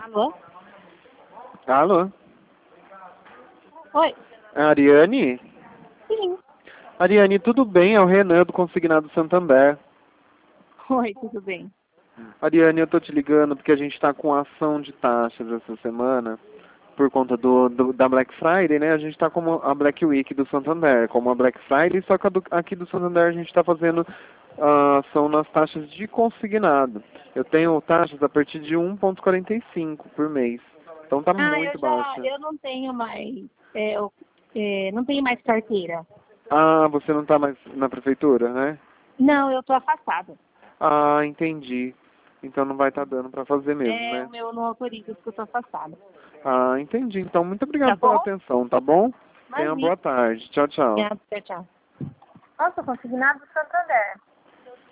Alô? Alô? Oi? Ariane? Sim. Ariane, tudo bem? É o Renan do Consignado Santander. Oi, tudo bem? Ariane, eu tô te ligando porque a gente tá com ação de taxas essa semana por conta da Black Friday, né? A gente tá como a Black Week do Santander, como a Black Friday, só que aqui do Santander a gente tá fazendo ação nas taxas de consignado. Eu tenho taxas a partir de 1,45 por mês. Então tá muito baixa. Eu não tenho mais, não tenho mais carteira. Ah, você não tá mais na prefeitura, né? Não, eu tô afastada. Ah, entendi. Então não vai estar dando para fazer mesmo, O né? meu não autoriza porque eu tô afastada. Ah, entendi. Então muito Tá obrigado pela bom? atenção, tá bom? Tenha uma Imagina. boa tarde. Tchau, tchau. Tchau, tchau. Nossa, consignado do Santander.